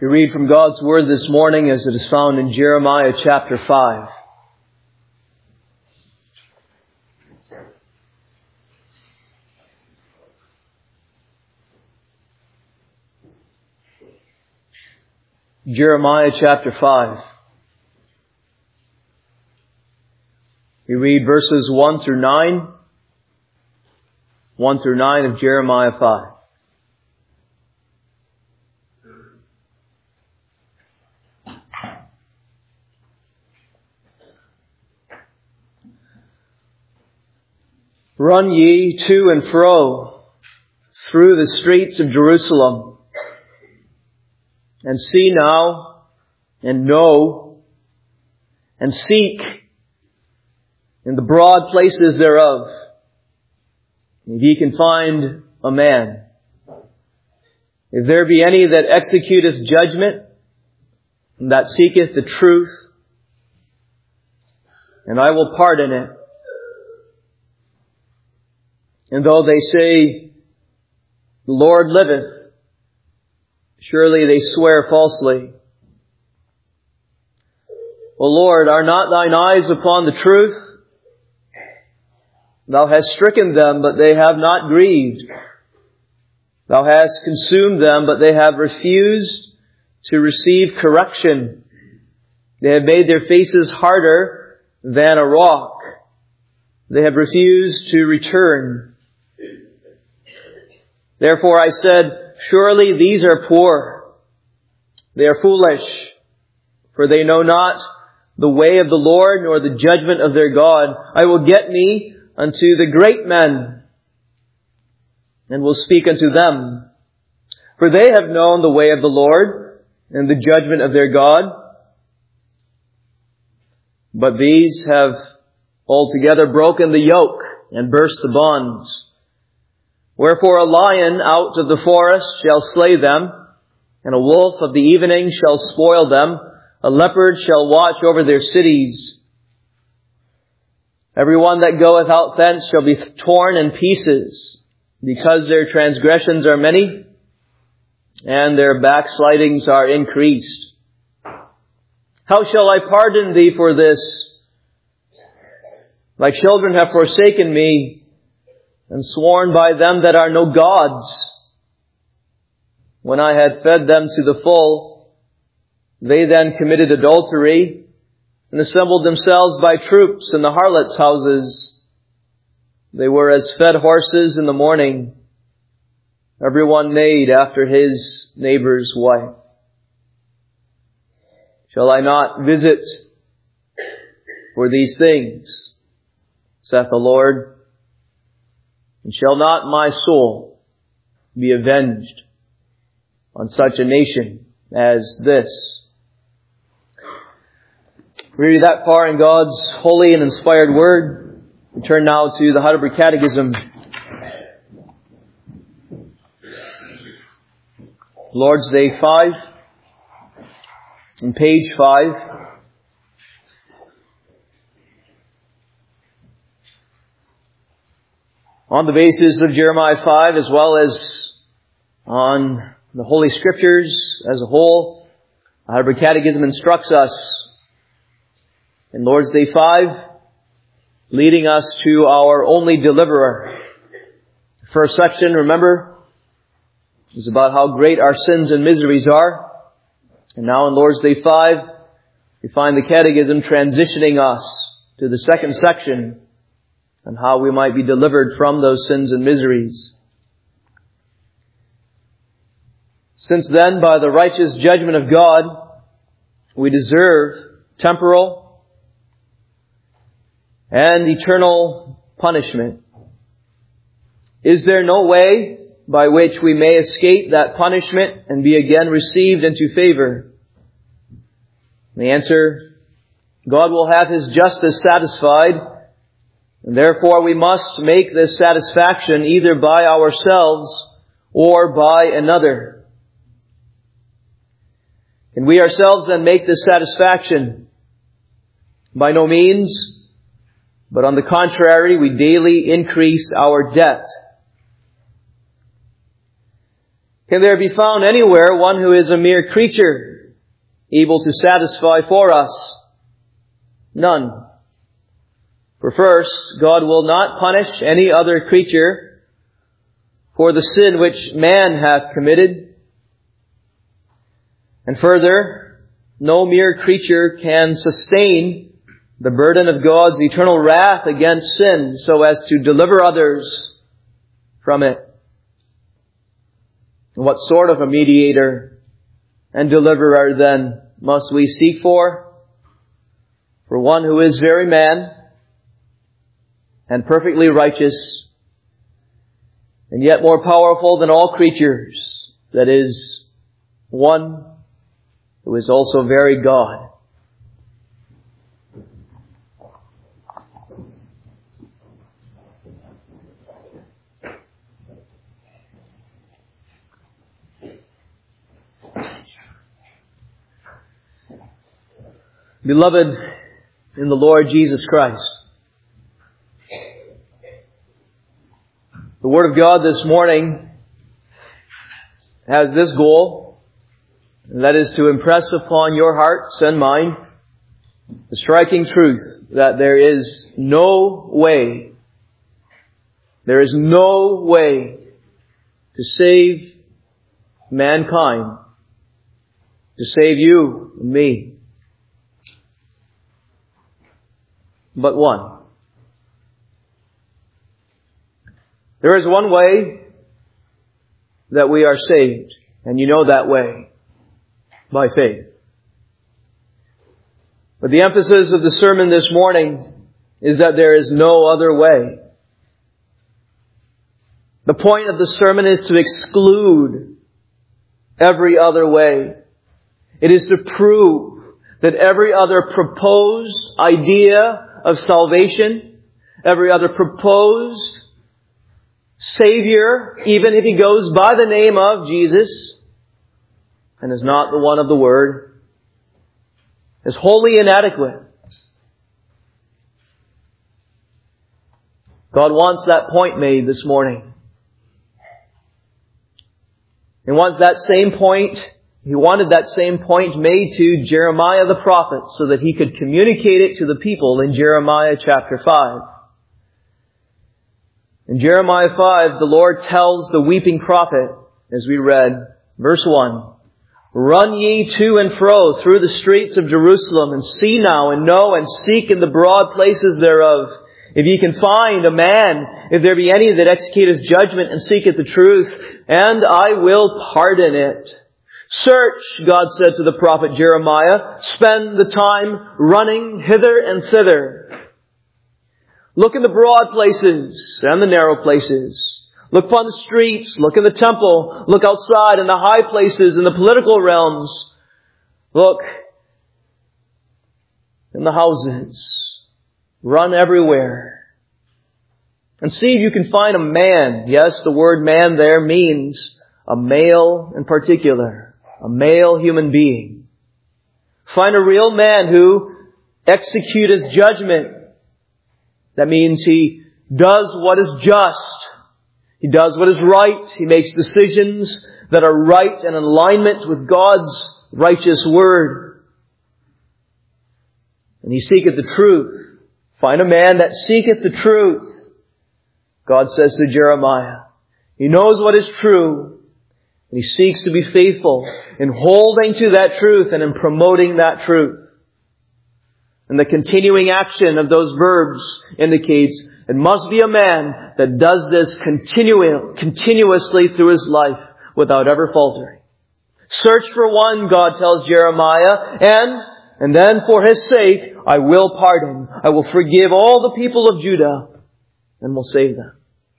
We read from God's Word this morning as it is found in Jeremiah chapter 5. Jeremiah chapter 5. We read verses 1 through 9. 1 through 9 of Jeremiah 5. Run ye to and fro through the streets of Jerusalem, and see now, and know, and seek in the broad places thereof, if ye can find a man. If there be any that executeth judgment, and that seeketh the truth, and I will pardon it. And though they say, the Lord liveth, surely they swear falsely. O Lord, are not thine eyes upon the truth? Thou hast stricken them, but they have not grieved. Thou hast consumed them, but they have refused to receive correction. They have made their faces harder than a rock. They have refused to return. Therefore I said, surely these are poor. They are foolish, for they know not the way of the Lord, nor the judgment of their God. I will get me unto the great men, and will speak unto them. For they have known the way of the Lord, and the judgment of their God. But these have altogether broken the yoke, and burst the bonds. Wherefore a lion out of the forest shall slay them, and a wolf of the evening shall spoil them. A leopard shall watch over their cities. Every one that goeth out thence shall be torn in pieces, because their transgressions are many, and their backslidings are increased. How shall I pardon thee for this? Thy children have forsaken me, and sworn by them that are no gods. When I had fed them to the full, they then committed adultery, and assembled themselves by troops in the harlots' houses. They were as fed horses in the morning. Every one neighed after his neighbor's wife. Shall I not visit for these things, saith the Lord? And shall not my soul be avenged on such a nation as this? We read that far in God's holy and inspired Word. We turn now to the Heidelberg Catechism. Lord's Day 5, on page 5. On the basis of Jeremiah 5, as well as on the Holy Scriptures as a whole, the Heidelberg Catechism instructs us in Lord's Day 5, leading us to our only deliverer. The first section, remember, is about how great our sins and miseries are. And now in Lord's Day 5, we find the Catechism transitioning us to the second section, and how we might be delivered from those sins and miseries. Since then, by the righteous judgment of God, we deserve temporal and eternal punishment. Is there no way by which we may escape that punishment and be again received into favor? The answer, God will have His justice satisfied, and therefore we must make this satisfaction either by ourselves or by another. Can we ourselves then make this satisfaction? By no means, but on the contrary, we daily increase our debt. Can there be found anywhere one who is a mere creature, able to satisfy for us? None. For first, God will not punish any other creature for the sin which man hath committed. And further, no mere creature can sustain the burden of God's eternal wrath against sin so as to deliver others from it. What sort of a mediator and deliverer then must we seek for? For one who is very man and perfectly righteous, and yet more powerful than all creatures, that is, one who is also very God. Beloved in the Lord Jesus Christ, the Word of God this morning has this goal, and that is to impress upon your hearts and mine the striking truth that there is no way to save mankind, to save you and me, but one. There is one way that we are saved, and you know that way, by faith. But the emphasis of the sermon this morning is that there is no other way. The point of the sermon is to exclude every other way. It is to prove that every other proposed idea of salvation, every other proposed Savior, even if He goes by the name of Jesus and is not the one of the Word, is wholly inadequate. God wants that point made this morning. He wanted that same point made to Jeremiah the prophet so that he could communicate it to the people in Jeremiah chapter 5. In Jeremiah 5, the Lord tells the weeping prophet, as we read, verse 1, "Run ye to and fro through the streets of Jerusalem, and see now, and know, and seek in the broad places thereof, if ye can find a man, if there be any that executeth judgment and seeketh the truth, and I will pardon it." Search, God said to the prophet Jeremiah, spend the time running hither and thither. Look in the broad places and the narrow places. Look upon the streets, look in the temple, look outside in the high places, in the political realms. Look in the houses. Run everywhere. And see if you can find a man. Yes, the word man there means a male in particular. A male human being. Find a real man who executeth judgment. That means he does what is just. He does what is right. He makes decisions that are right and in alignment with God's righteous word. And he seeketh the truth. Find a man that seeketh the truth. God says to Jeremiah. He knows what is true. And he seeks to be faithful in holding to that truth and in promoting that truth. And the continuing action of those verbs indicates it must be a man that does this continuously through his life without ever faltering. Search for one, God tells Jeremiah, and then for his sake, I will pardon. I will forgive all the people of Judah and will save them.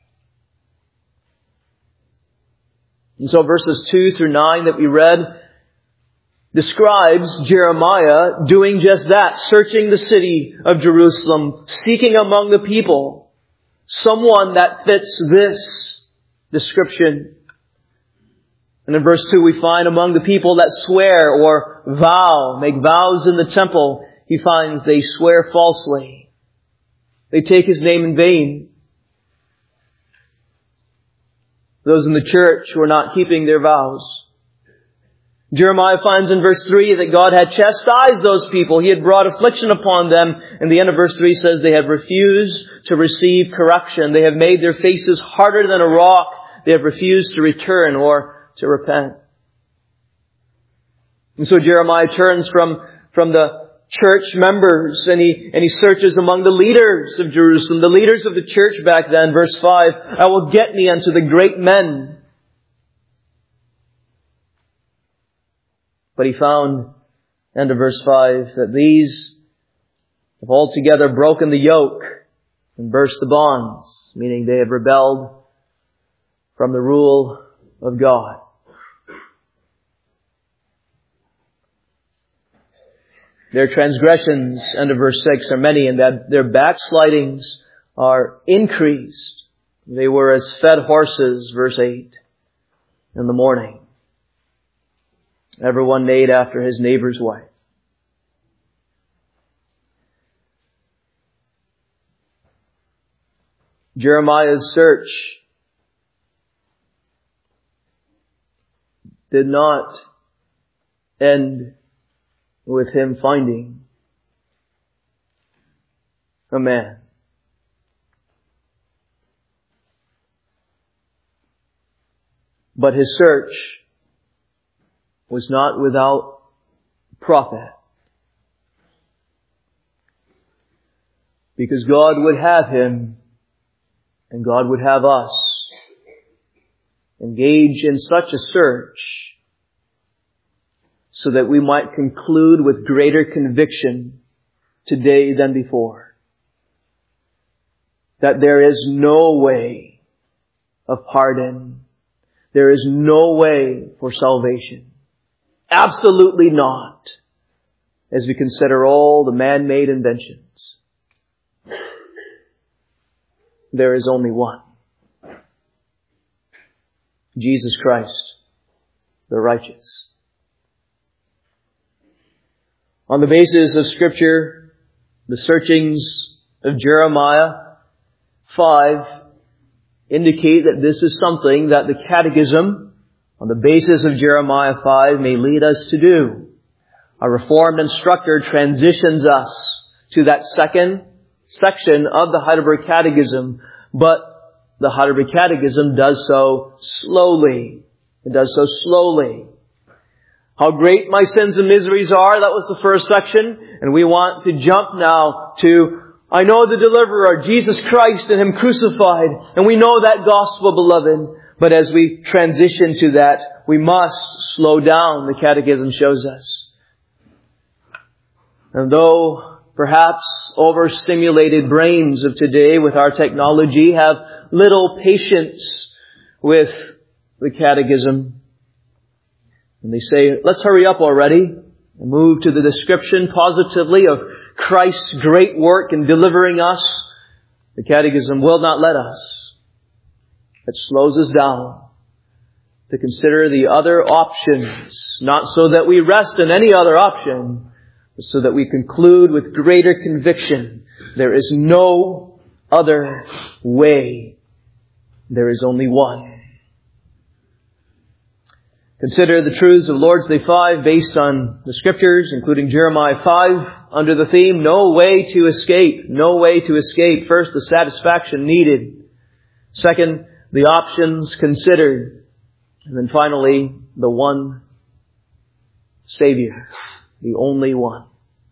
And so verses 2 through 9 that we read describes Jeremiah doing just that, searching the city of Jerusalem, seeking among the people someone that fits this description. And in verse 2 we find among the people that swear or vow, make vows in the temple, he finds they swear falsely. They take his name in vain. those in the church who are not keeping their vows. Jeremiah finds in verse 3 that God had chastised those people. He had brought affliction upon them. And the end of verse 3 says they have refused to receive correction. They have made their faces harder than a rock. They have refused to return or to repent. And so Jeremiah turns from the church members and he searches among the leaders of Jerusalem, the leaders of the church back then. Verse 5, I will get me unto the great men. But he found, end of verse 5, that these have altogether broken the yoke and burst the bonds, meaning they have rebelled from the rule of God. Their transgressions, end of verse 6, are many, and that their backslidings are increased. They were as fed horses, verse 8, in the morning. Everyone made after his neighbor's wife. Jeremiah's search did not end with him finding a man. But his search was not without profit. Because God would have him, and God would have us, engage in such a search so that we might conclude with greater conviction today than before that there is no way of pardon. There is no way for salvation. Absolutely not, as we consider all the man-made inventions. There is only one. Jesus Christ, the righteous. On the basis of Scripture, the searchings of Jeremiah 5 indicate that this is something that the Catechism, on the basis of Jeremiah 5, may lead us to do. A Reformed instructor transitions us to that second section of the Heidelberg Catechism, but the Heidelberg Catechism does so slowly. It does so slowly. How great my sins and miseries are, that was the first section, and we want to jump now to I know the Deliverer, Jesus Christ and Him crucified, and we know that gospel, beloved. But as we transition to that, we must slow down, the Catechism shows us. And though perhaps overstimulated brains of today with our technology have little patience with the Catechism, and they say, let's hurry up already and move to the description positively of Christ's great work in delivering us, the Catechism will not let us. It slows us down to consider the other options, not so that we rest in any other option, but so that we conclude with greater conviction. There is no other way. There is only one. Consider the truths of Lord's Day 5 based on the Scriptures, including Jeremiah 5, under the theme, no way to escape. No way to escape. First, the satisfaction needed. Second, the options considered. And then finally, the one Savior. The only one.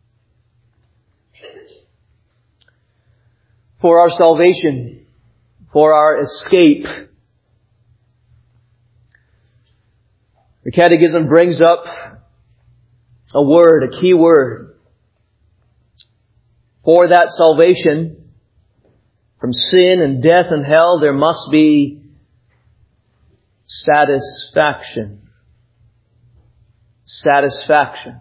For our salvation, for our escape, the Catechism brings up a word, a key word. For that salvation from sin and death and hell, there must be satisfaction. Satisfaction.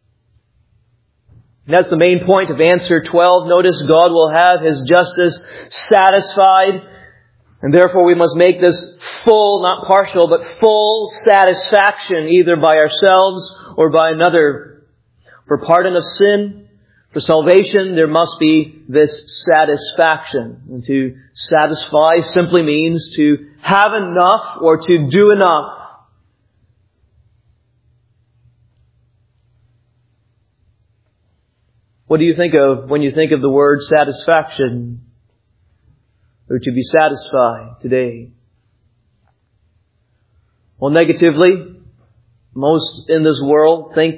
And that's the main point of answer 12. Notice God will have His justice satisfied. And therefore we must make this full, not partial, but full satisfaction either by ourselves or by another. For pardon of sin, For salvation, there must be this satisfaction. And to satisfy simply means to have enough or to do enough. What do you think of when you think of the word satisfaction? Or to be satisfied today? Well, negatively, most in this world think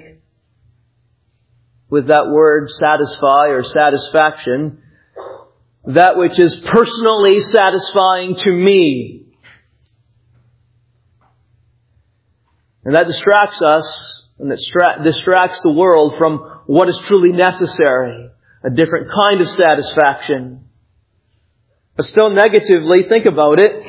with that word satisfy or satisfaction, that which is personally satisfying to me. And that distracts us and that distracts the world from what is truly necessary, a different kind of satisfaction. But still negatively, think about it.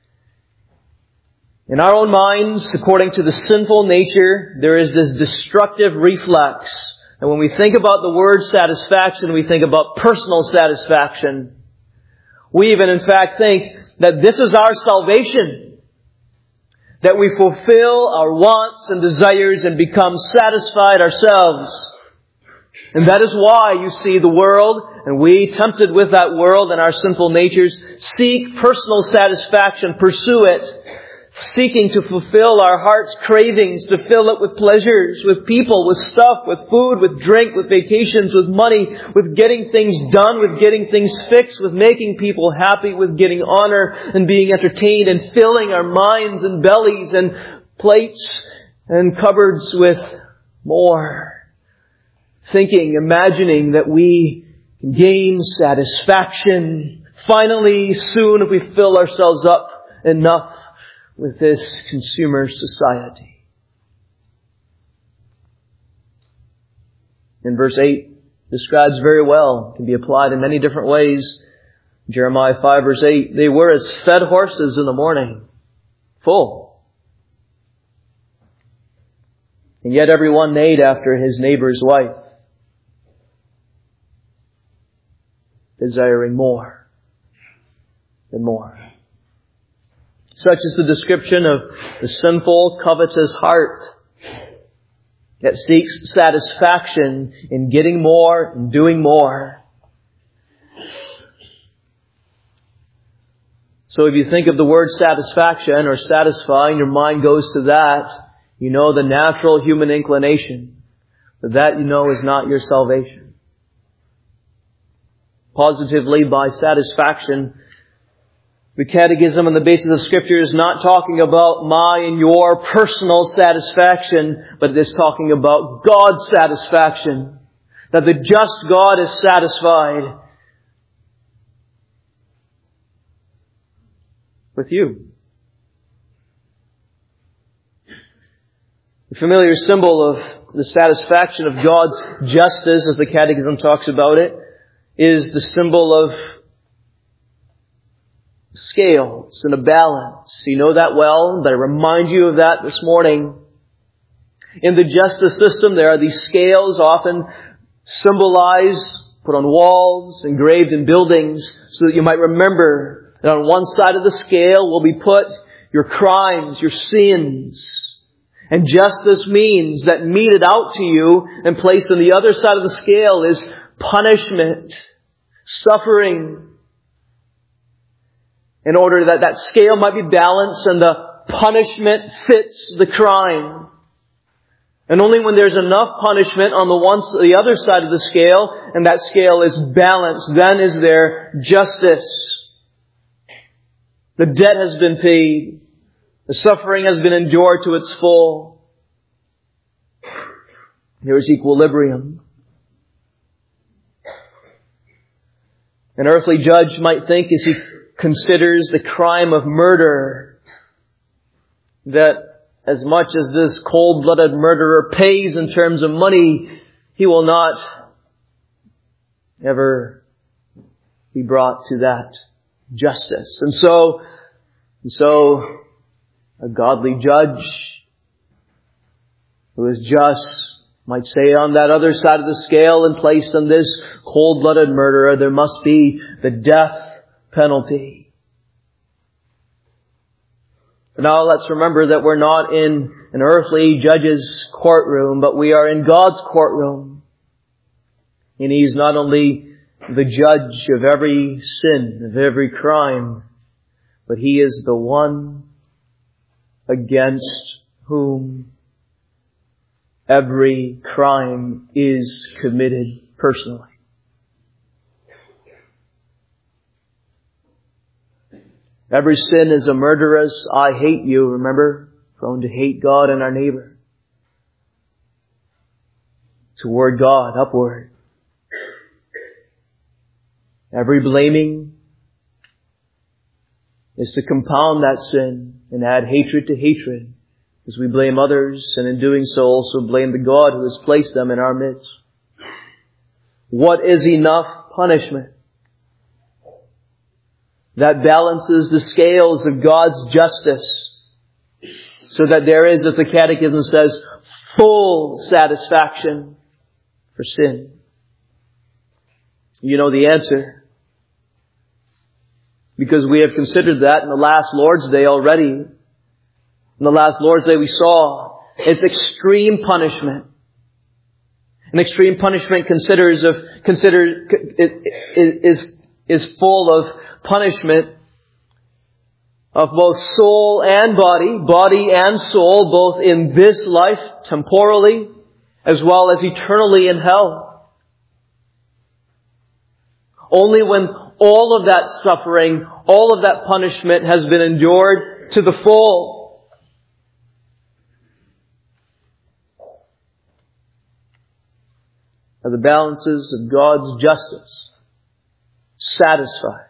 In our own minds, according to the sinful nature, there is this destructive reflex. And when we think about the word satisfaction, we think about personal satisfaction. We even, in fact, think that this is our salvation. That we fulfill our wants and desires and become satisfied ourselves. And that is why you see the world, and we, tempted with that world and our sinful natures, seek personal satisfaction, pursue it, seeking to fulfill our heart's cravings, to fill it with pleasures, with people, with stuff, with food, with drink, with vacations, with money, with getting things done, with getting things fixed, with making people happy, with getting honor and being entertained and filling our minds and bellies and plates and cupboards with more. Thinking, imagining that we can gain satisfaction finally, soon, if we fill ourselves up enough with this consumer society. In verse 8, describes very well, can be applied in many different ways. Jeremiah 5 verse 8, they were as fed horses in the morning, full. And yet everyone neighed after his neighbor's wife, desiring more and more. Such is the description of the sinful, covetous heart that seeks satisfaction in getting more and doing more. So if you think of the word satisfaction or satisfying, your mind goes to that. You know the natural human inclination. But that, you know, is not your salvation. Positively, by satisfaction, the Catechism on the basis of Scripture is not talking about my and your personal satisfaction, but it is talking about God's satisfaction. That the just God is satisfied with you. The familiar symbol of the satisfaction of God's justice, as the Catechism talks about it, is the symbol of scales and a balance. You know that well, but I remind you of that this morning. In the justice system, there are these scales often symbolized, put on walls, engraved in buildings, so that you might remember that on one side of the scale will be put your crimes, your sins. And justice means that meted out to you and placed on the other side of the scale is punishment, suffering, in order that that scale might be balanced and the punishment fits the crime. And only when there's enough punishment on the other side of the scale, and that scale is balanced, then is there justice. The debt has been paid. The suffering has been endured to its full. There is equilibrium. An earthly judge might think, as he considers the crime of murder, that as much as this cold-blooded murderer pays in terms of money, he will not ever be brought to that justice. And so a godly judge who is just might say on that other side of the scale and placed on this cold-blooded murderer, there must be the death penalty. But now let's remember that we're not in an earthly judge's courtroom, but we are in God's courtroom. And He's not only the judge of every sin, of every crime, but He is the one against whom every crime is committed personally. Every sin is a murderous, I hate you, remember? Prone to hate God and our neighbor. Toward God, upward. Every blaming is to compound that sin and add hatred to hatred, as we blame others, and in doing so also blame the God who has placed them in our midst. What is enough punishment that balances the scales of God's justice so that there is, as the Catechism says, full satisfaction for sin? You know the answer, because we have considered that in the last Lord's Day already. In the last Lord's Day we saw it's extreme punishment. And extreme punishment is full of punishment of both soul and body and soul, both in this life, temporally, as well as eternally in hell. Only when all of that suffering, all of that punishment has been endured to the full, are the balances of God's justice satisfied.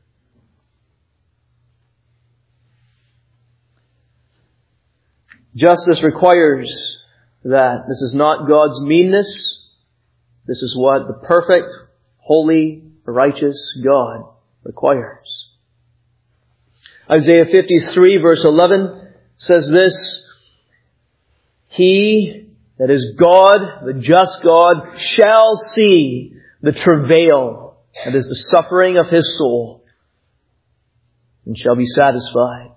Justice requires that. This is not God's meanness. This is what the perfect, holy, righteous God requires. Isaiah 53 verse 11 says this: He, that is God, the just God, shall see the travail, that is the suffering of His soul, and shall be satisfied.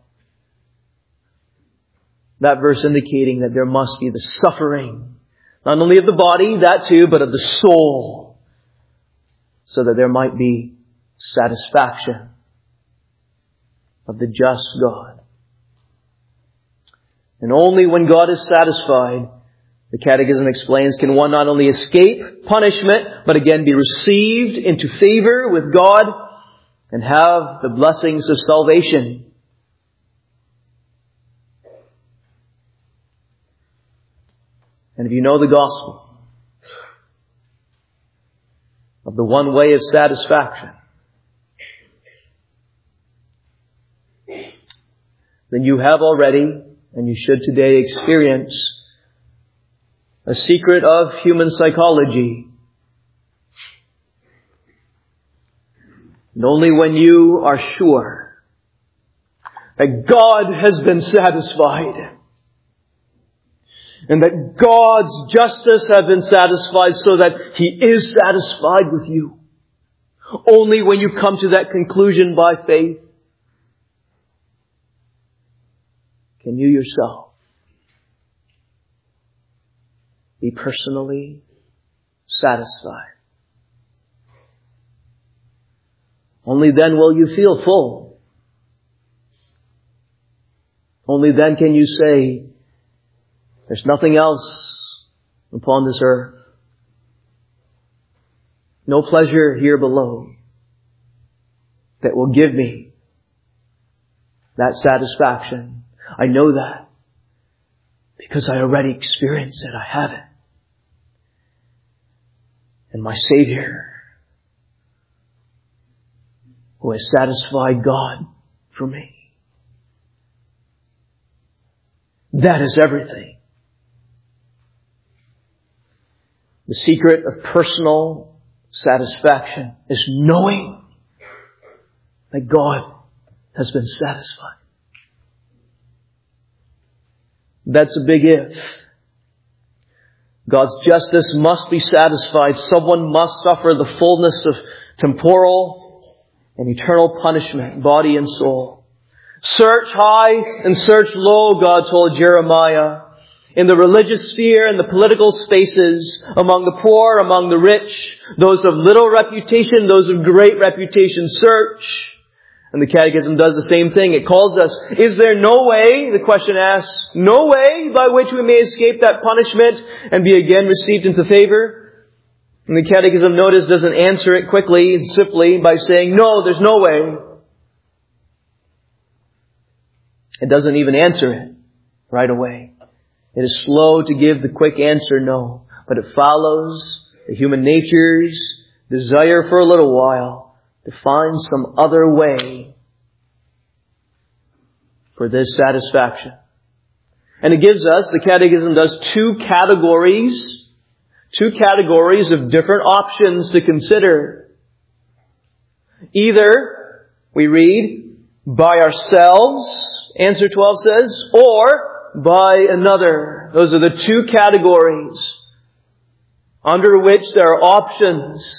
That verse indicating that there must be the suffering, not only of the body, that too, but of the soul, so that there might be satisfaction of the just God. And only when God is satisfied, the Catechism explains, can one not only escape punishment, but again be received into favor with God and have the blessings of salvation. And if you know the gospel of the one way of satisfaction, then you have already, and you should today, experience a secret of human psychology. And only when you are sure that God has been satisfied, and that God's justice has been satisfied so that He is satisfied with you. Only when you come to that conclusion by faith can you yourself be personally satisfied. Only then will you feel full. Only then can you say, there's nothing else upon this earth. No pleasure here below that will give me that satisfaction. I know that because I already experienced it. I have it. And my Savior, who has satisfied God for me. That is everything. The secret of personal satisfaction is knowing that God has been satisfied. That's a big if. God's justice must be satisfied. Someone must suffer the fullness of temporal and eternal punishment, body and soul. Search high and search low, God told Jeremiah. in the religious sphere and the political spaces, among the poor, among the rich, those of little reputation, those of great reputation. Search. And the Catechism does the same thing. It calls us, is there no way, the question asks, no way by which we may escape that punishment and be again received into favor? And the Catechism, notice, doesn't answer it quickly and simply by saying, no, there's no way. It doesn't even answer it right away. It is slow to give the quick answer, no. But it follows the human nature's desire for a little while to find some other way for this satisfaction. And it gives us, the Catechism does, two categories of different options to consider. Either, we read, by ourselves, answer 12 says, or by another. Those are the two categories under which there are options,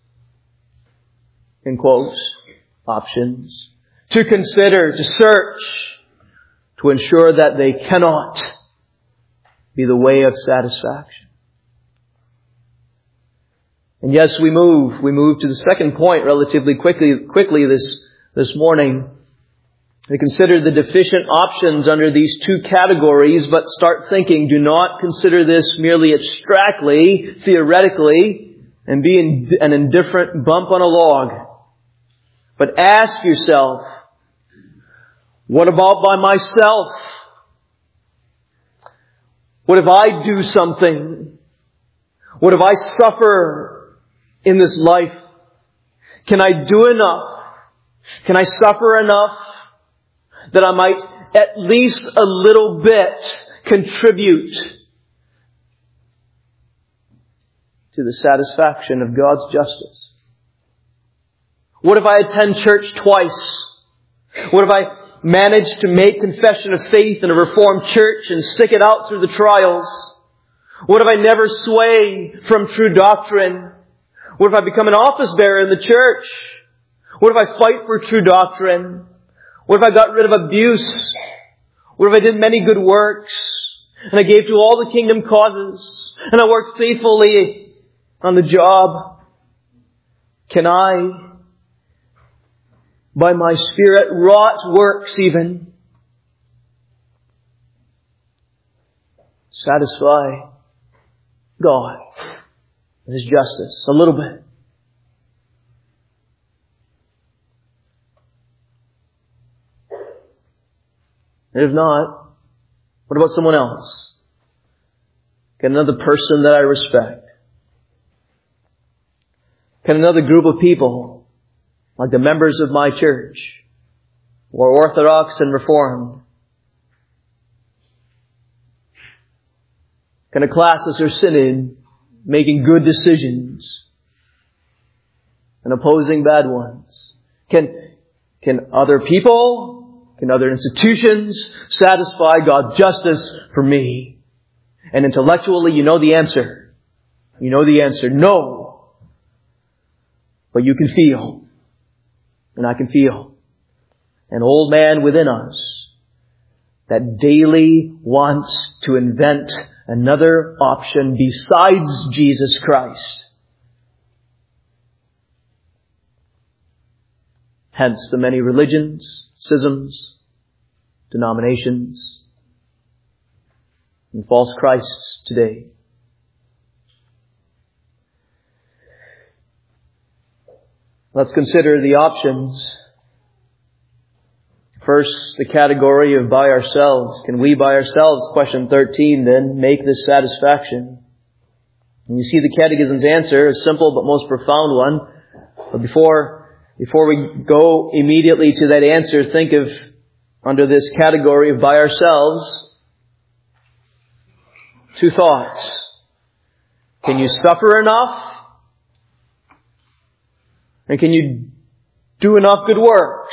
in quotes, options, to consider, to search, to ensure that they cannot be the way of satisfaction. And yes, we move to the second point relatively quickly this morning. We consider the deficient options under these two categories, but start thinking, do not consider this merely abstractly, theoretically, and be an indifferent bump on a log. But ask yourself, what about by myself? What if I do something? What if I suffer in this life? Can I do enough? Can I suffer enough that I might at least a little bit contribute to the satisfaction of God's justice? What if I attend church twice? What if I manage to make confession of faith in a Reformed church and stick it out through the trials? What if I never sway from true doctrine? What if I become an office bearer in the church? What if I fight for true doctrine? What if I got rid of abuse? What if I did many good works and I gave to all the kingdom causes and I worked faithfully on the job? Can I, by my Spirit-wrought works even, satisfy God and His justice a little bit? And if not, what about someone else? Can another person that I respect? Can another group of people, like the members of my church, who are Orthodox and Reformed? Can a classis or synod making good decisions and opposing bad ones? Can other people, can other institutions satisfy God's justice for me? And intellectually, you know the answer. You know the answer. No. But you can feel. And I can feel an old man within us that daily wants to invent another option besides Jesus Christ. Hence the many religions, schisms, denominations, and false Christs today. Let's consider the options. First, the category of by ourselves. Can we by ourselves, question 13, then, make this satisfaction? And you see the Catechism's answer, a simple but most profound one. But before we go immediately to that answer, think of, under this category of by ourselves, two thoughts. Can you suffer enough? And can you do enough good works?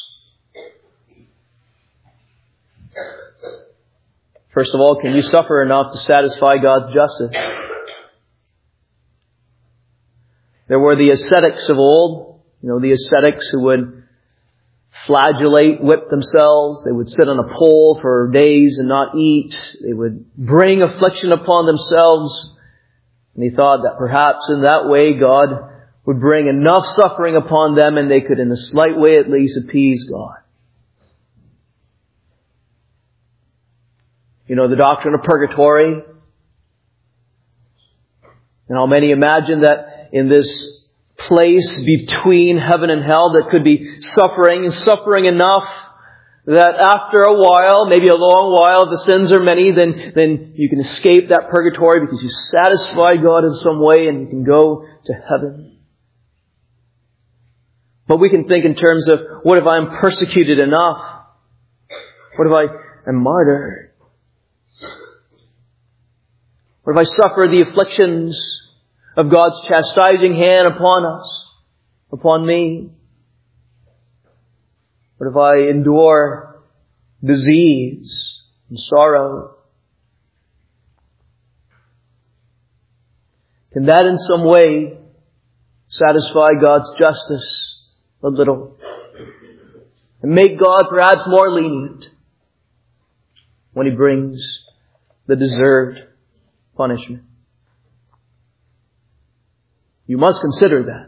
First of all, can you suffer enough to satisfy God's justice? There were the ascetics of old, the ascetics who would flagellate, whip themselves. They would sit on a pole for days and not eat. They would bring affliction upon themselves. And he thought that perhaps in that way God would bring enough suffering upon them and they could in a slight way at least appease God. You know the doctrine of purgatory? And how many imagine that in this place between heaven and hell that could be suffering enough that after a while, maybe a long while, if the sins are many, then you can escape that purgatory because you satisfy God in some way and you can go to heaven. But we can think in terms of, what if I'm persecuted enough? What if I am martyred? What if I suffer the afflictions of God's chastising hand upon us, upon me? What if I endure disease and sorrow? Can that in some way satisfy God's justice a little? And make God perhaps more lenient when He brings the deserved punishment? You must consider that.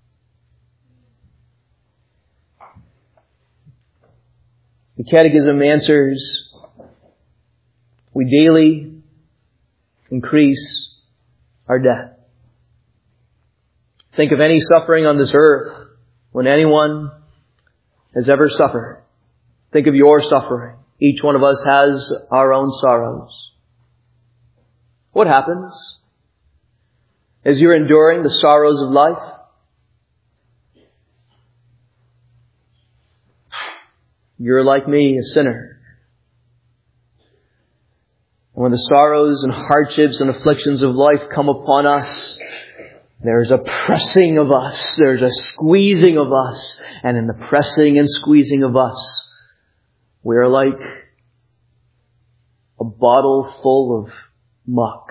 The Catechism answers, we daily increase our debt. Think of any suffering on this earth when anyone has ever suffered. Think of your suffering. Each one of us has our own sorrows. What happens as you're enduring the sorrows of life? You're like me, a sinner. When the sorrows and hardships and afflictions of life come upon us, there's a pressing of us, there's a squeezing of us, and in the pressing and squeezing of us, we are like a bottle full of muck.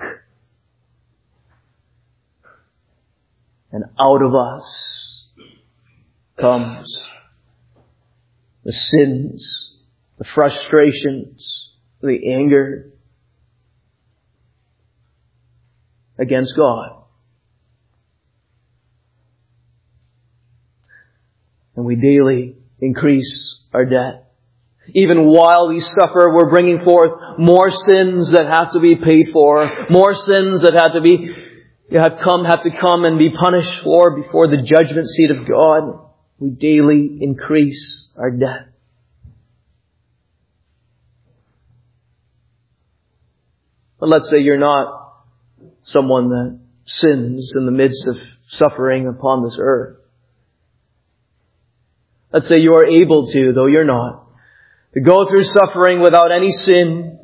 And out of us comes the sins, the frustrations, the anger against God. And we daily increase our debt. Even while we suffer, we're bringing forth more sins that have to be paid for, more sins that have to come and be punished for before the judgment seat of God. We daily increase our debt. But let's say you're not someone that sins in the midst of suffering upon this earth. Let's say you are able to, though you're not, to go through suffering without any sin.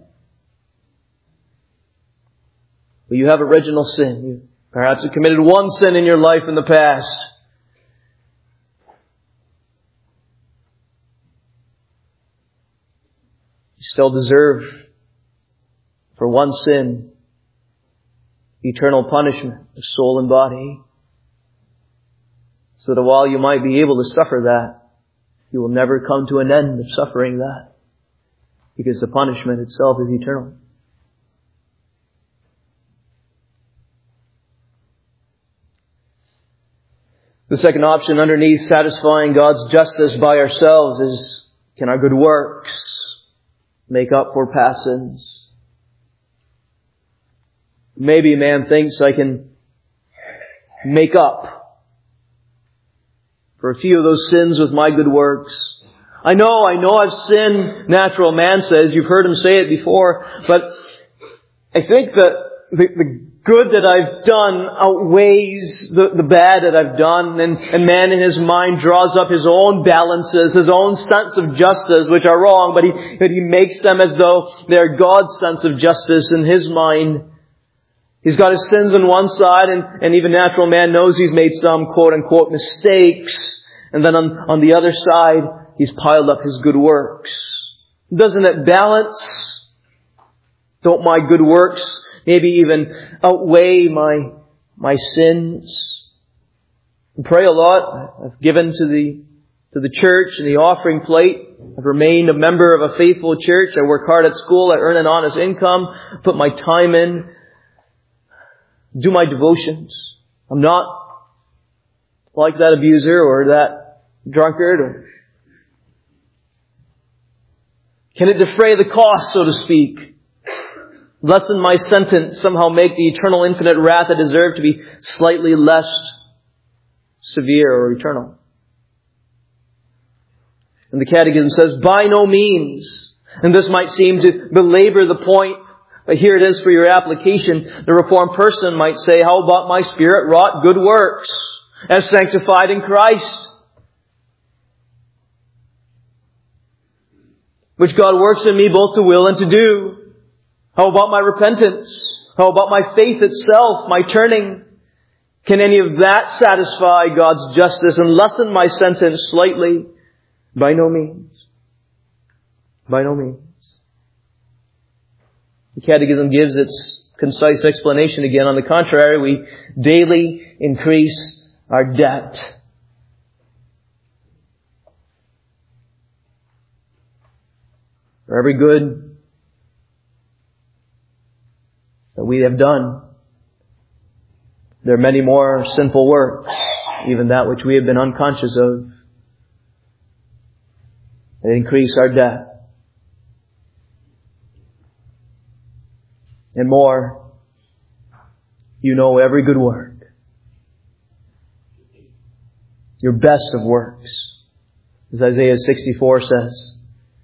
But you have original sin. You perhaps have committed one sin in your life in the past. You still deserve, for one sin, eternal punishment of soul and body. So that while you might be able to suffer that, you will never come to an end of suffering that, because the punishment itself is eternal. The second option underneath satisfying God's justice by ourselves is, can our good works make up for past sins? Maybe a man thinks, I can make up for a few of those sins with my good works. I know I've sinned, natural man says. You've heard him say it before. But I think that the good that I've done outweighs the bad that I've done. And man in his mind draws up his own balances, his own sense of justice, which are wrong, but he makes them as though they're God's sense of justice in his mind. He's got his sins on one side, and even natural man knows he's made some quote-unquote mistakes. And then on the other side, he's piled up his good works. Doesn't it balance? Don't my good works maybe even outweigh my sins? I pray a lot. I've given to the to the church and the offering plate. I've remained a member of a faithful church. I work hard at school. I earn an honest income. Put my time in. Do my devotions. I'm not like that abuser or that drunkard. Can it defray the cost, so to speak? Lessen my sentence, somehow make the eternal infinite wrath I deserve to be slightly less severe or eternal? And the Catechism says, by no means. And this might seem to belabor the point, but here it is for your application. The Reformed person might say, how about my Spirit-wrought good works as sanctified in Christ, which God works in me both to will and to do? How about my repentance? How about my faith itself, my turning? Can any of that satisfy God's justice and lessen my sentence slightly? By no means. By no means. The Catechism gives its concise explanation again. On the contrary, we daily increase our debt. For every good that we have done, there are many more sinful works, even that which we have been unconscious of, that increase our debt. And more, you know every good work, your best of works, as Isaiah 64 says.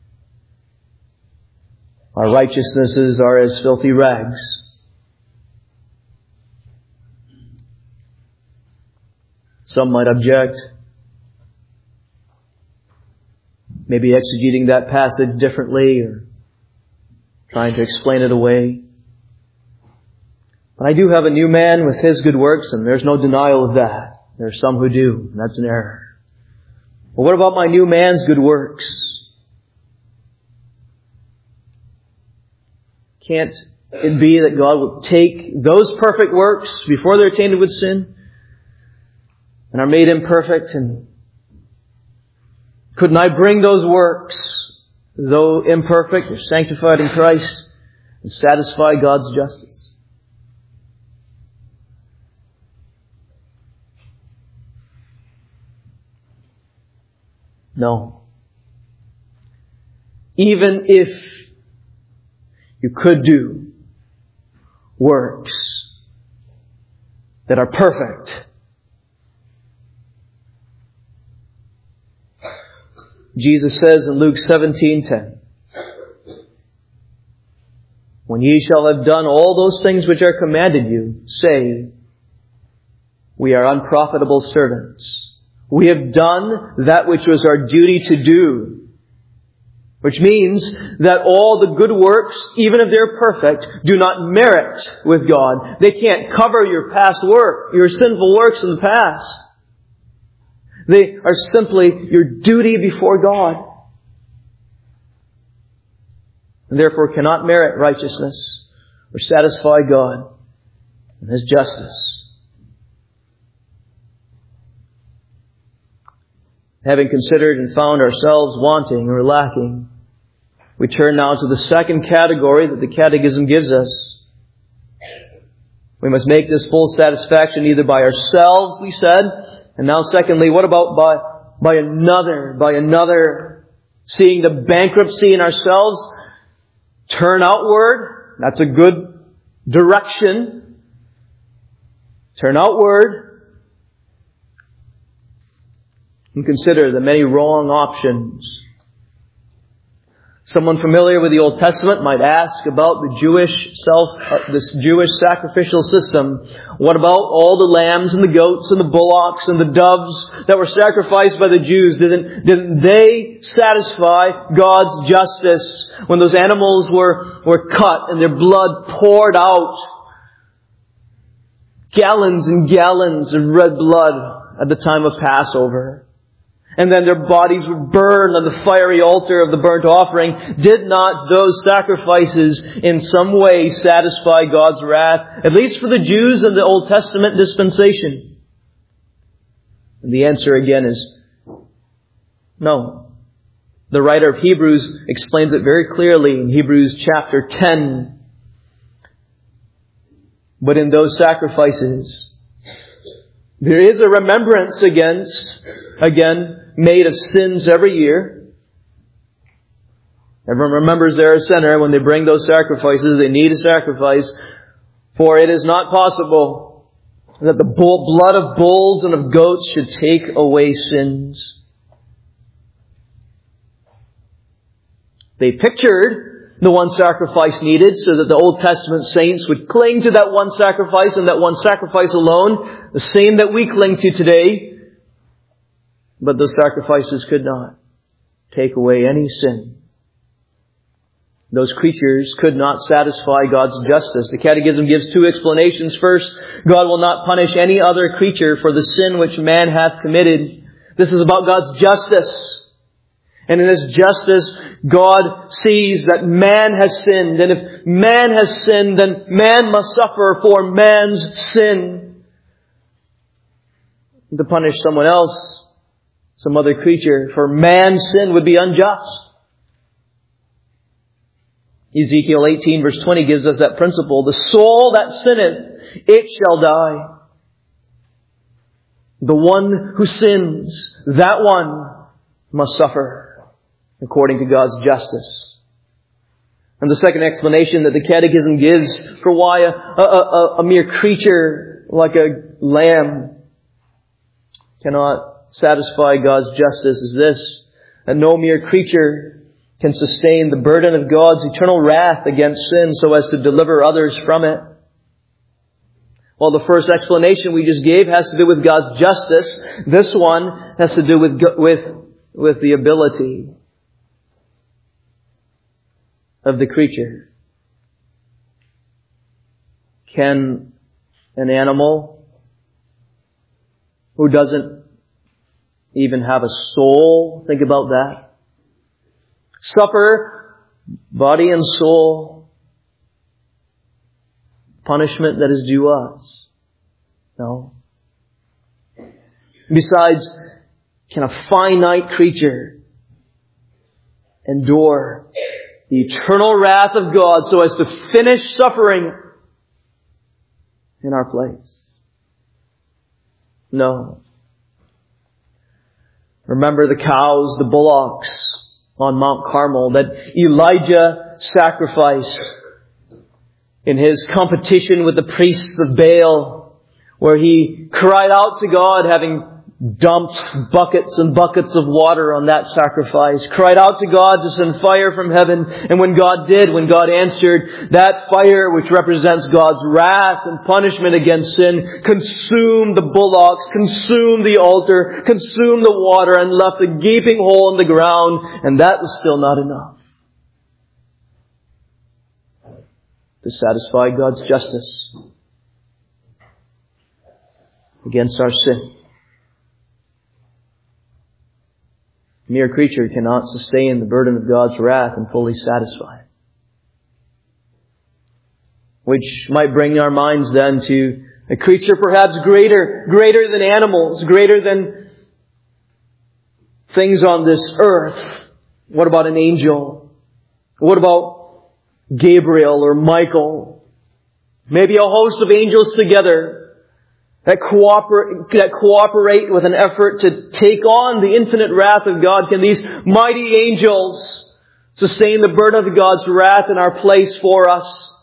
Our righteousnesses are as filthy rags. Some might object, maybe exegeting that passage differently or trying to explain it away. But I do have a new man with his good works, and there's no denial of that. There are some who do, and that's an error. But what about my new man's good works? Can't it be that God will take those perfect works before they're tainted with sin and are made imperfect? And couldn't I bring those works, though imperfect, or sanctified in Christ, and satisfy God's justice? No. Even if you could do works that are perfect, Jesus says in Luke 17:10, when ye shall have done all those things which are commanded you, say, we are unprofitable servants. We have done that which was our duty to do. Which means that all the good works, even if they're perfect, do not merit with God. They can't cover your past work, your sinful works in the past. They are simply your duty before God. And therefore cannot merit righteousness or satisfy God and His justice. Having considered and found ourselves wanting or lacking, we turn now to the second category that the Catechism gives us. We must make this full satisfaction either by ourselves, we said, and now secondly, what about by another? Seeing the bankruptcy in ourselves, turn outward. That's a good direction. Turn outward. And consider the many wrong options. Someone familiar with the Old Testament might ask about this Jewish sacrificial system. What about all the lambs and the goats and the bullocks and the doves that were sacrificed by the Jews? Didn't they satisfy God's justice when those animals were cut and their blood poured out? Gallons and gallons of red blood at the time of Passover. And then their bodies were burned on the fiery altar of the burnt offering. Did not those sacrifices in some way satisfy God's wrath, at least for the Jews in the Old Testament dispensation? And the answer again is No. The writer of Hebrews explains it very clearly in Hebrews chapter 10. But in those sacrifices, there is a remembrance again, made of sins every year. Everyone remembers they're a sinner. When they bring those sacrifices, they need a sacrifice. For it is not possible that the blood of bulls and of goats should take away sins. They pictured the one sacrifice needed so that the Old Testament saints would cling to that one sacrifice and that one sacrifice alone, the same that we cling to today. But those sacrifices could not take away any sin. Those creatures could not satisfy God's justice. The Catechism gives two explanations. First, God will not punish any other creature for the sin which man hath committed. This is about God's justice. And in His justice, God sees that man has sinned. And if man has sinned, then man must suffer for man's sin. To punish someone else, some other creature, for man's sin would be unjust. Ezekiel 18 verse 20 gives us that principle. The soul that sinneth, it shall die. The one who sins, that one must suffer according to God's justice. And the second explanation that the Catechism gives for why a mere creature like a lamb cannot satisfy God's justice is this: that no mere creature can sustain the burden of God's eternal wrath against sin so as to deliver others from it. Well, the first explanation we just gave has to do with God's justice. This one has to do with the ability of the creature. Can an animal who doesn't even have a soul, think about that, suffer, body and soul, punishment that is due us? No. Besides, can a finite creature endure the eternal wrath of God so as to finish suffering in our place? No. Remember the cows, the bullocks on Mount Carmel that Elijah sacrificed in his competition with the priests of Baal, where he cried out to God, having dumped buckets and buckets of water on that sacrifice, cried out to God to send fire from heaven. And when God answered, that fire, which represents God's wrath and punishment against sin, consumed the bullocks, consumed the altar, consumed the water, and left a gaping hole in the ground. And that was still not enough to satisfy God's justice against our sin. Mere creature cannot sustain the burden of God's wrath and fully satisfy it. Which might bring our minds then to a creature perhaps greater than animals, greater than things on this earth. What about an angel? What about Gabriel or Michael? Maybe a host of angels together that cooperate with an effort to take on the infinite wrath of God. Can these mighty angels sustain the burden of God's wrath in our place for us?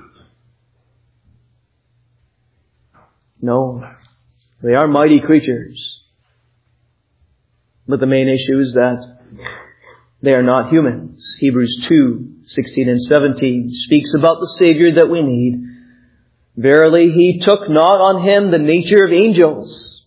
No. They are mighty creatures. But the main issue is that they are not humans. Hebrews 2:16 and 17 speaks about the Savior that we need. Verily, He took not on Him the nature of angels,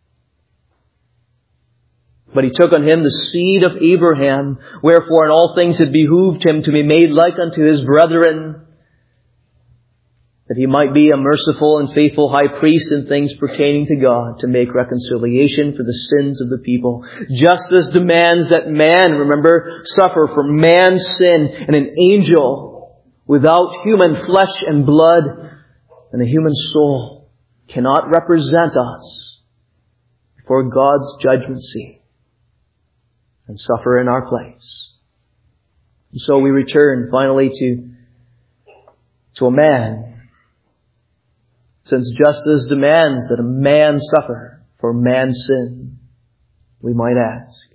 but He took on Him the seed of Abraham. Wherefore in all things it behooved Him to be made like unto His brethren, that He might be a merciful and faithful high priest in things pertaining to God, to make reconciliation for the sins of the people. Justice demands that man, remember, suffer for man's sin, and an angel without human flesh and blood and a human soul cannot represent us before God's judgment seat. and suffer in our place. And so we return finally to a man, since justice demands that a man suffer for man's sin. We might ask,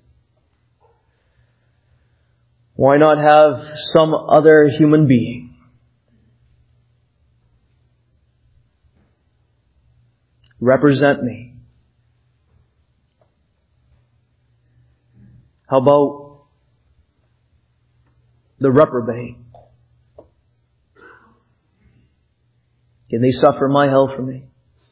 why not have some other human being represent me? How about the reprobate? Can they suffer my hell for me?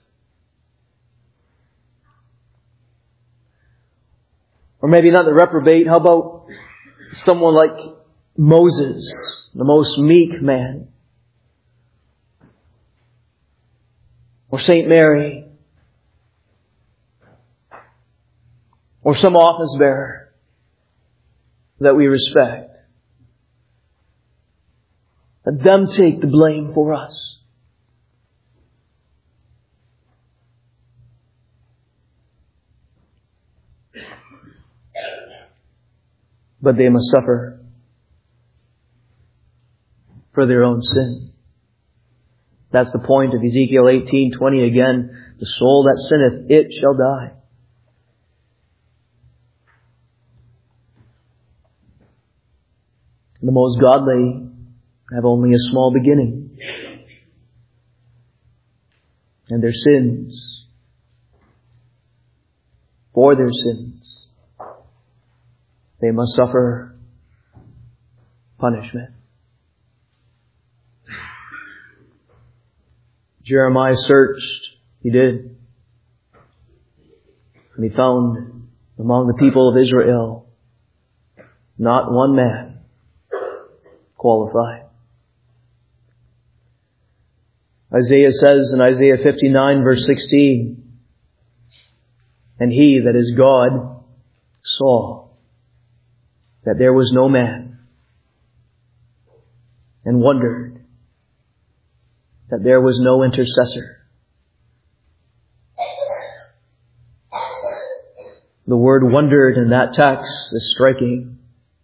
Or maybe not the reprobate. How about someone like Moses, the most meek man? Or Saint Mary? Or some office bearer that we respect? Let them take the blame for us. But they must suffer for their own sin. That's the point of Ezekiel 18:20 again. The soul that sinneth, it shall die. The most godly have only a small beginning. And their sins, for their sins, they must suffer punishment. Jeremiah searched. He did. And he found among the people of Israel not one man qualified. Isaiah says in Isaiah 59 verse 16, and he, that is God, saw that there was no man, and wondered that there was no intercessor. The word wondered in that text is striking,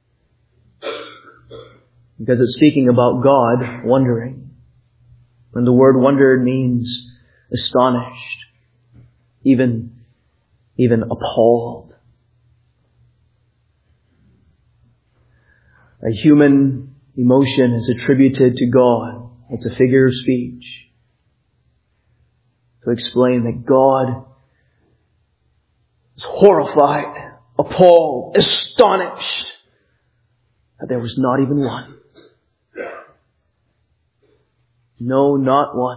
because it's speaking about God wondering. And the word wondered means astonished, even appalled. A human emotion is attributed to God. It's a figure of speech to explain that God is horrified, appalled, astonished that there was not even one. No, not one.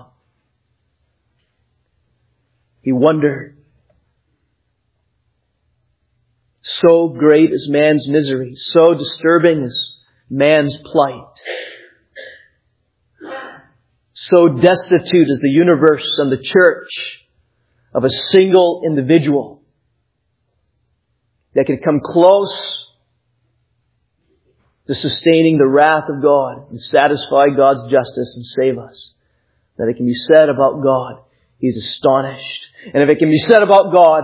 He wondered. So great is man's misery, so disturbing is man's plight. So destitute is the universe and the church of a single individual that could come close to sustaining the wrath of God and satisfy God's justice and save us. That it can be said about God, He's astonished. And if it can be said about God,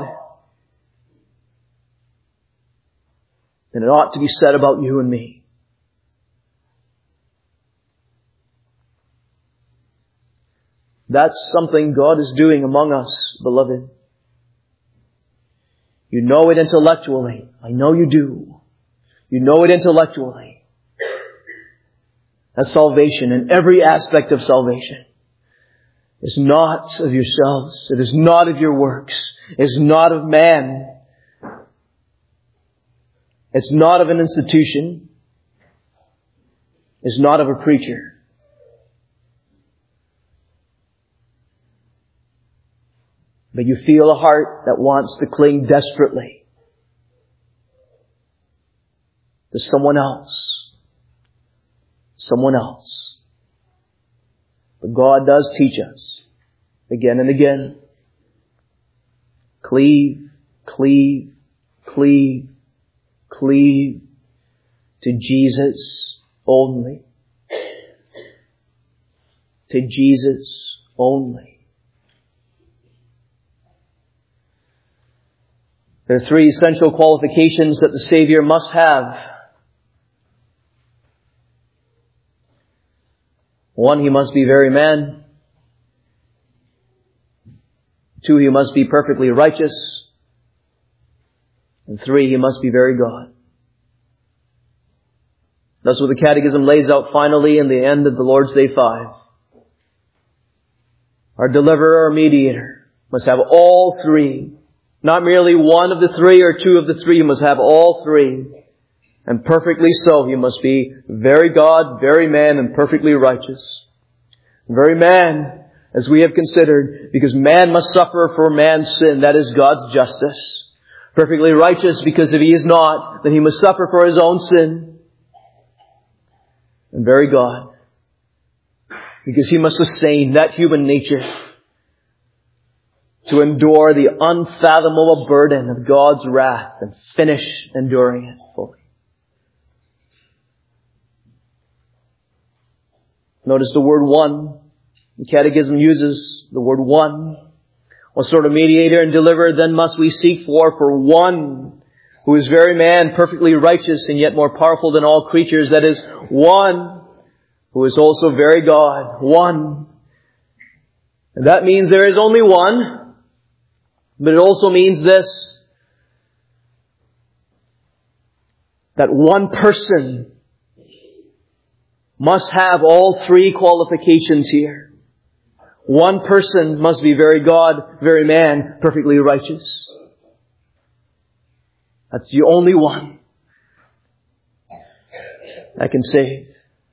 then it ought to be said about you and me. That's something God is doing among us, beloved. You know it intellectually. I know you do. You know it intellectually. That salvation, in every aspect of salvation, is not of yourselves. It is not of your works. It is not of man. It's not of an institution. It's not of a preacher. But you feel a heart that wants to cling desperately to someone else. Someone else. But God does teach us again and again. Cleave, cleave, cleave, cleave to Jesus only. To Jesus only. There are three essential qualifications that the Savior must have. One, He must be very man. Two, He must be perfectly righteous. And three, He must be very God. That's what the Catechism lays out finally in the end of the Lord's Day 5. Our deliverer, our mediator, must have all three. Not merely one of the three or two of the three. He must have all three. And perfectly so. He must be very God, very man, and perfectly righteous. Very man, as we have considered, because man must suffer for man's sin. That is God's justice. Perfectly righteous, because if he is not, then he must suffer for his own sin. And very God, because He must sustain that human nature to endure the unfathomable burden of God's wrath and finish enduring it fully. Notice the word one. The Catechism uses the word one. What sort of mediator and deliverer then must we seek for one who is very man, perfectly righteous, and yet more powerful than all creatures? That is, one who is also very God. One. And that means there is only one. But it also means this, that one person must have all three qualifications here. One person must be very God, very man, perfectly righteous. That's the only one that can save.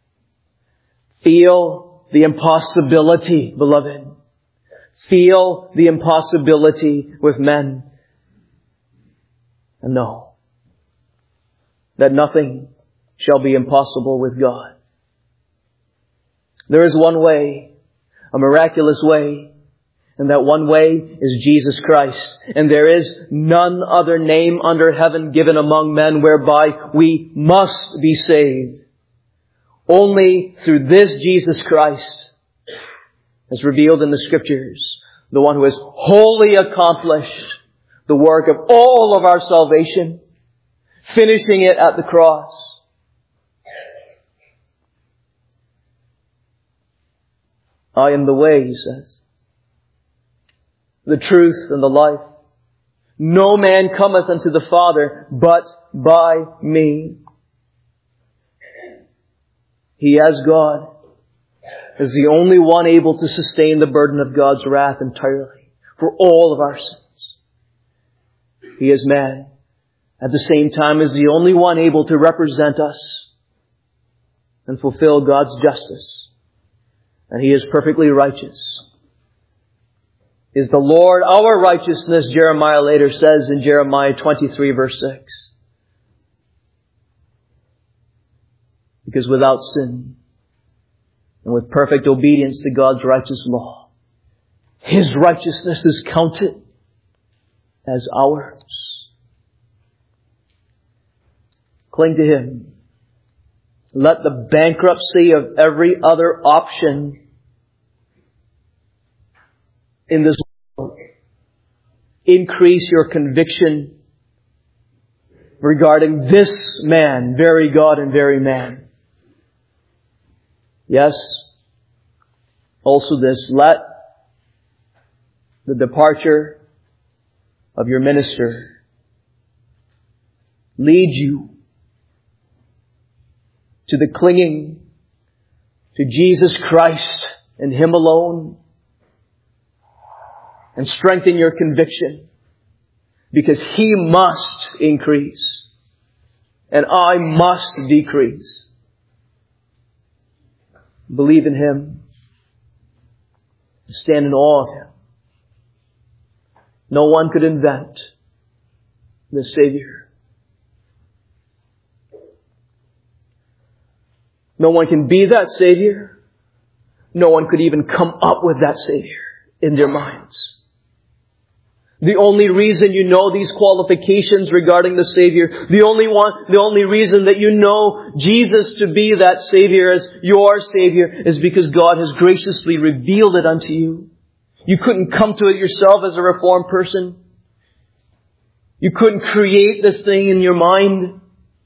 Feel the impossibility, beloved. Feel the impossibility with men. And know that nothing shall be impossible with God. There is one way, a miraculous way, and that one way is Jesus Christ. And there is none other name under heaven given among men whereby we must be saved. Only through this Jesus Christ, as revealed in the Scriptures, the one who has wholly accomplished the work of all of our salvation, finishing it at the cross. I am the way, He says, the truth and the life. No man cometh unto the Father but by me. He, as God, is the only one able to sustain the burden of God's wrath entirely for all of our sins. He, as man, at the same time is the only one able to represent us and fulfill God's justice. And He is perfectly righteous. Is the Lord our righteousness, Jeremiah later says in Jeremiah 23 verse 6. Because without sin and with perfect obedience to God's righteous law, His righteousness is counted as ours. Cling to Him. Let the bankruptcy of every other option in this world increase your conviction regarding this man, very God and very man. Yes, also this, let the departure of your minister lead you to the clinging to Jesus Christ and Him alone, and strengthen your conviction, because He must increase and I must decrease. Believe in Him. Stand in awe of Him. No one could invent the Savior. No one can be that Savior. No one could even come up with that Savior in their minds. The only reason you know these qualifications regarding the Savior, the only reason that you know Jesus to be that Savior as your Savior is because God has graciously revealed it unto you. You couldn't come to it yourself as a Reformed person. You couldn't create this thing in your mind.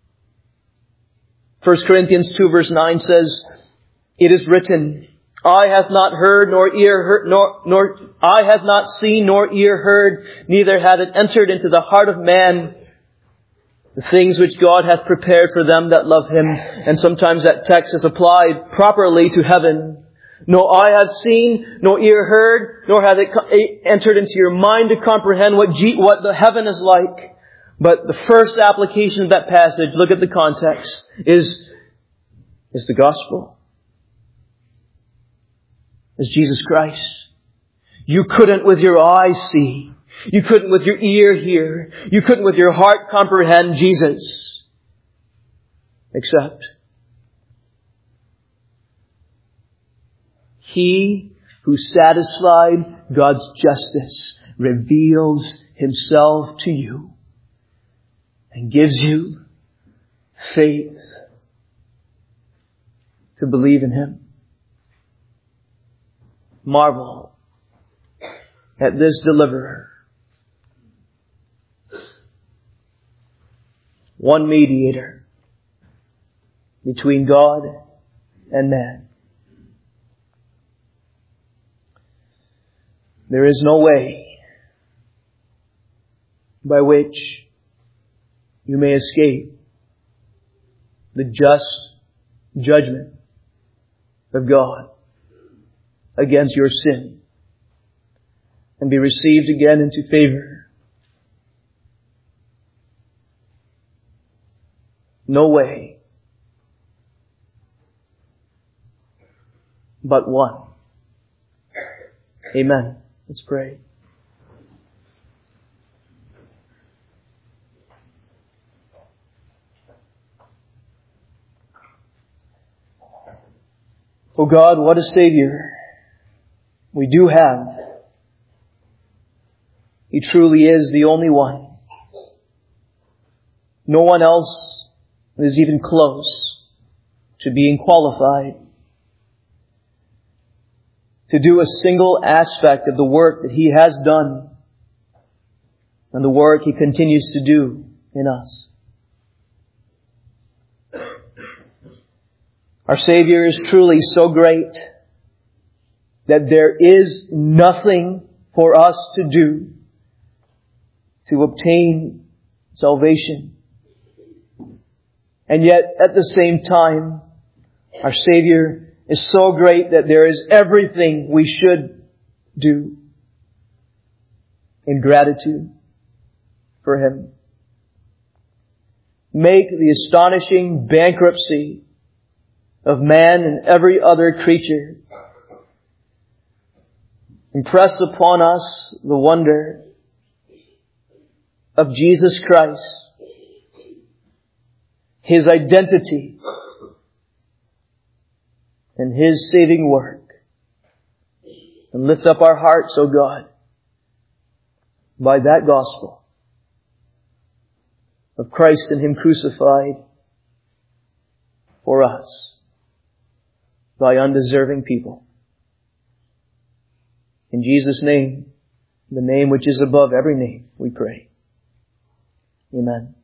1 Corinthians 2 verse 9 says, "It is written, eye hath not heard, nor ear heard, nor eye hath not seen, nor ear heard, neither hath it entered into the heart of man, the things which God hath prepared for them that love Him." And sometimes that text is applied properly to heaven. "No eye hath seen, no ear heard, nor hath it entered into your mind to comprehend what the heaven is like." But the first application of that passage, look at the context, is the gospel. Is Jesus Christ. You couldn't with your eyes see. You couldn't with your ear hear. You couldn't with your heart comprehend Jesus. Except He who satisfied God's justice reveals Himself to you and gives you faith to believe in Him. Marvel at this deliverer. One mediator between God and man. There is no way by which you may escape the just judgment of God against your sin and be received again into favor. No way but one. Amen. Let's pray. Oh God, what a Savior we do have. He truly is the only one. No one else is even close to being qualified to do a single aspect of the work that He has done and the work He continues to do in us. Our Savior is truly so great that there is nothing for us to do to obtain salvation. And yet, at the same time, our Savior is so great that there is everything we should do in gratitude for Him. Make the astonishing bankruptcy of man and every other creature. Impress upon us the wonder of Jesus Christ, His identity, and His saving work. And lift up our hearts, O God, by that gospel of Christ and Him crucified for us, thy undeserving people. In Jesus' name, the name which is above every name, we pray. Amen.